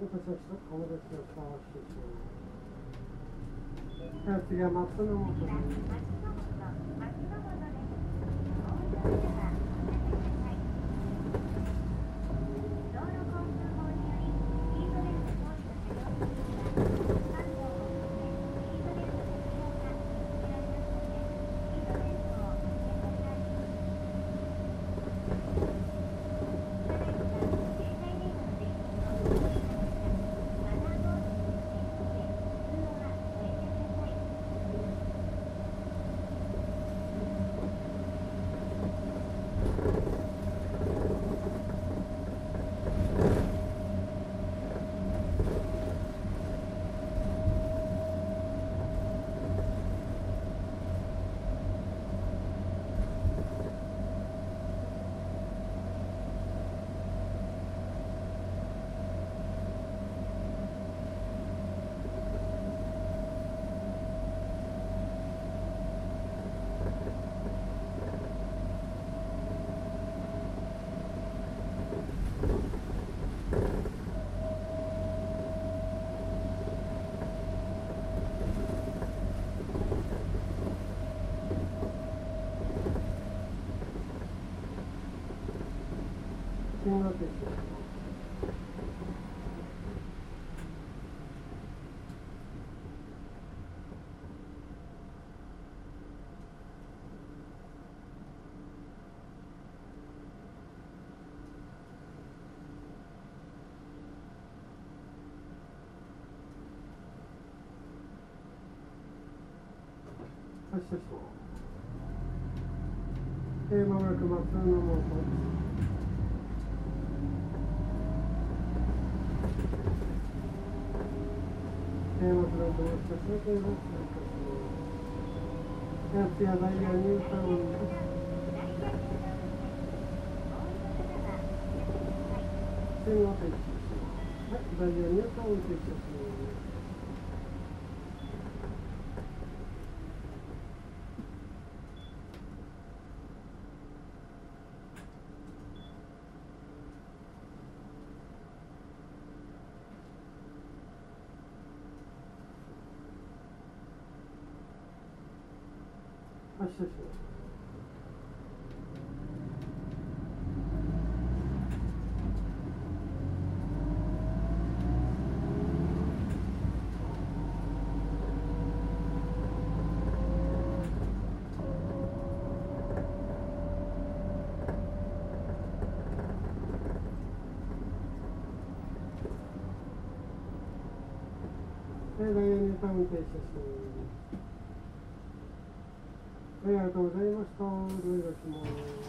私はお戻しをしたわけでしょう。次は松の本です。信号停止。発車します。まもなく松の門です。松の門と申します。次はダイヤニュータウンです。信号停止します。はい、ダイヤニュータウン停車します。発車します。ダイヤニュータウン停車します。ありがとうございました。お願いします。